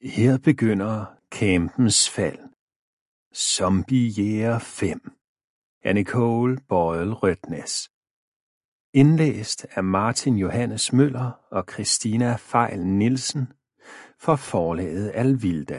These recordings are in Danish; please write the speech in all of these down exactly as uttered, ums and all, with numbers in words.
Her begynder Campens fald. Zombiejæger fem af Nicole Boyle Rødtnes. Indlæst af Martin Johannes Møller og Christina Fejl Nielsen for forlaget Alvilda.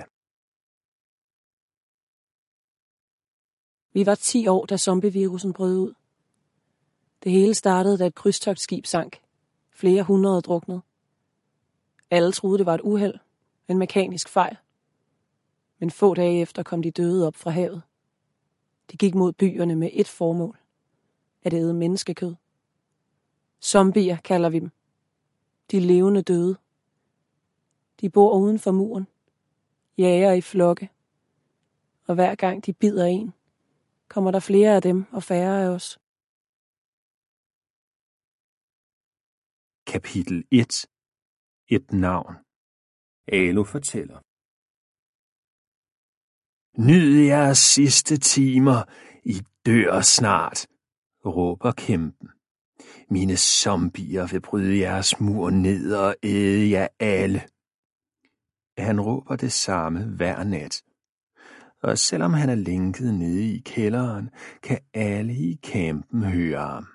Vi var ti år, da zombievirusen brød ud. Det hele startede, da et krydstogtskib sank. Flere hundrede druknede. Alle troede, det var et uheld, en mekanisk fejl. Men få dage efter kom de døde op fra havet. De gik mod byerne med ét formål: at æde menneskekød. Zombier kalder vi dem. De levende døde. De bor uden for muren, jager i flokke, og hver gang de bider en, kommer der flere af dem og færre af os. Kapitel et. Et navn. Alo fortæller. Nyd jeres sidste timer, I dør snart, råber kæmpen. Mine zombier vil bryde jeres mur ned og æde jer alle. Han råber det samme hver nat. Og selvom han er lænket nede i kælderen, kan alle i campen høre ham.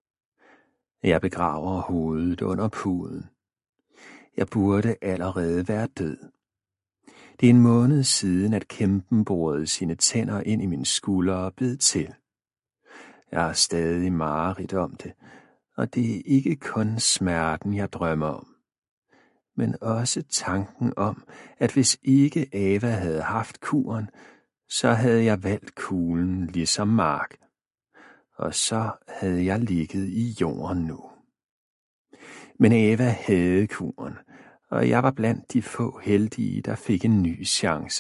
Jeg begraver hovedet under puden. Jeg burde allerede være død. Det er en måned siden, at kæmpen borede sine tænder ind i min skulder og bed til. Jeg har stadig mareridt om det, og det er ikke kun smerten, jeg drømmer om, men også tanken om, at hvis ikke Ava havde haft kuren, så havde jeg valgt kuglen ligesom Mark, og så havde jeg ligget i jorden nu. Men Ava havde kuren, og jeg var blandt de få heldige, der fik en ny chance.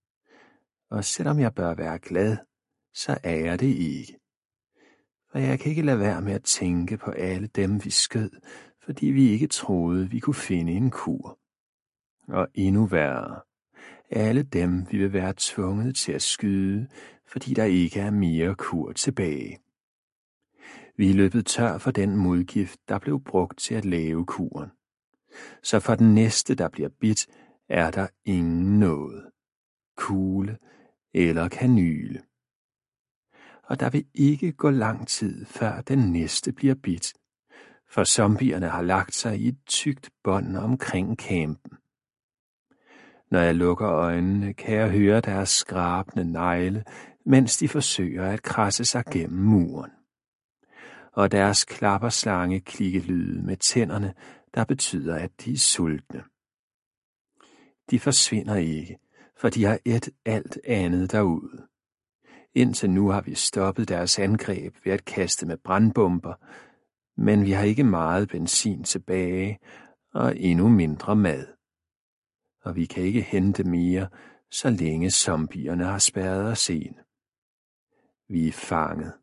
Og selvom jeg bør være glad, så er jeg det ikke. For jeg kan ikke lade være med at tænke på alle dem, vi skød, fordi vi ikke troede, vi kunne finde en kur. Og endnu værre, alle dem, vi vil være tvunget til at skyde, fordi der ikke er mere kur tilbage. Vi er løbet tør for den modgift, der blev brugt til at lave kuren. Så for den næste, der bliver bidt, er der ingen noget. Kugle eller kanyle. Og der vil ikke gå lang tid, før den næste bliver bidt, for zombierne har lagt sig i et tykt bånd omkring campen. Når jeg lukker øjnene, kan jeg høre deres skrabende negle, mens de forsøger at krasse sig gennem muren. Og deres klapperslange klikkelyde med tænderne, der betyder, at de er sultne. De forsvinder ikke, for de har et alt andet derude. Indtil nu har vi stoppet deres angreb ved at kaste med brandbomber, men vi har ikke meget benzin tilbage og endnu mindre mad. Og vi kan ikke hente mere, så længe zombierne har spærret os ind. Vi er fanget.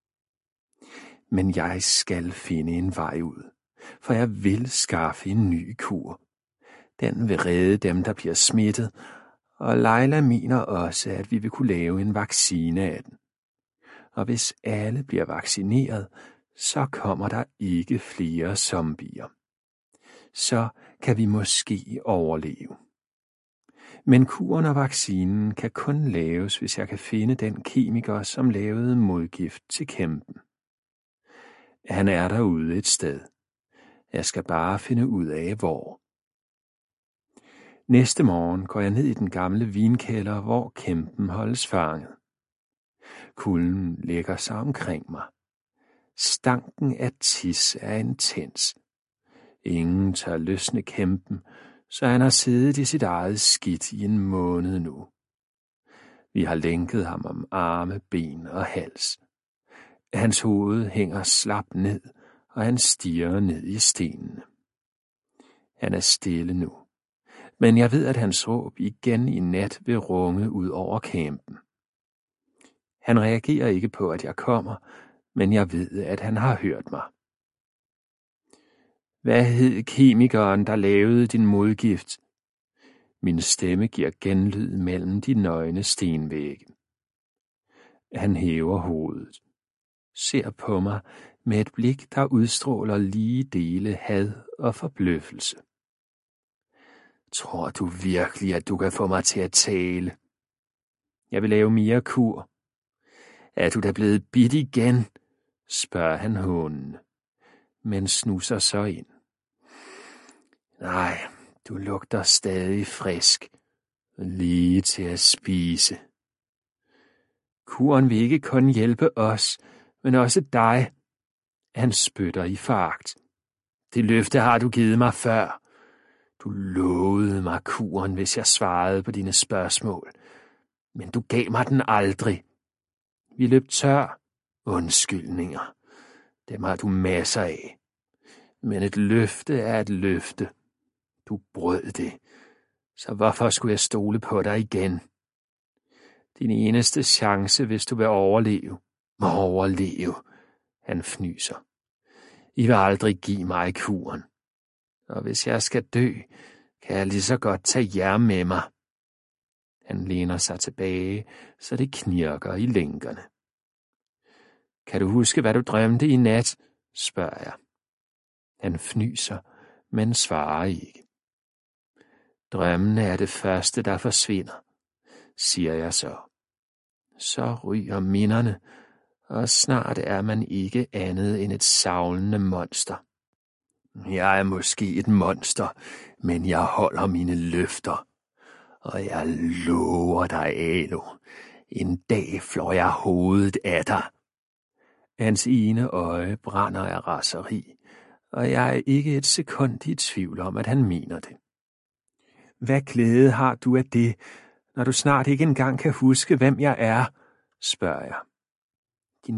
Men jeg skal finde en vej ud, for jeg vil skaffe en ny kur. Den vil redde dem, der bliver smittet, og Leila mener også, at vi vil kunne lave en vaccine af den. Og hvis alle bliver vaccineret, så kommer der ikke flere zombier. Så kan vi måske overleve. Men kuren og vaccinen kan kun laves, hvis jeg kan finde den kemiker, som lavede modgift til kæmpen. Han er derude et sted. Jeg skal bare finde ud af, hvor. Næste morgen går jeg ned i den gamle vinkælder, hvor kæmpen holdes fanget. Kulden lægger sig omkring mig. Stanken af tis er intens. Ingen tør løsne kæmpen, så han har siddet i sit eget skidt i en måned nu. Vi har lænket ham om arme, ben og hals. Hans hoved hænger slap ned, og han stirrer ned i stenene. Han er stille nu, men jeg ved, at hans råb igen i nat vil runge ud over campen. Han reagerer ikke på, at jeg kommer, men jeg ved, at han har hørt mig. Hvad hed kemikeren, der lavede din modgift? Min stemme giver genlyd mellem de nøgne stenvægge. Han hæver hovedet, ser på mig med et blik, der udstråler lige dele had og forbløffelse. Tror du virkelig, at du kan få mig til at tale? Jeg vil lave mere kur. Er du da blevet bidt igen? Spørger han hånende, men snuser så ind. Nej, du lugter stadig frisk, lige til at spise. Kuren vil ikke kun hjælpe os, men også dig. Han spytter i foragt. Det løfte har du givet mig før. Du lovede mig kuren, hvis jeg svarede på dine spørgsmål. Men du gav mig den aldrig. Vi løb tør. Undskyldninger. Dem har du masser af. Men et løfte er et løfte. Du brød det. Så hvorfor skulle jeg stole på dig igen? Din eneste chance, hvis du vil overleve. Må overleve. Han fnyser. I vil aldrig give mig kuren. Og hvis jeg skal dø, kan jeg lige så godt tage jer med mig. Han læner sig tilbage, så det knirker i lænkerne. Kan du huske, hvad du drømte i nat? Spørger jeg. Han fnyser, men svarer ikke. Drømmene er det første, der forsvinder, siger jeg så. Så ryger minderne, og snart er man ikke andet end et savlende monster. Jeg er måske et monster, men jeg holder mine løfter. Og jeg lover dig, Alo, en dag flår jeg hovedet af dig. Hans ene øje brænder af raseri, og jeg er ikke et sekund i tvivl om, at han mener det. Hvad glæde har du af det, når du snart ikke engang kan huske, hvem jeg er, spørger jeg.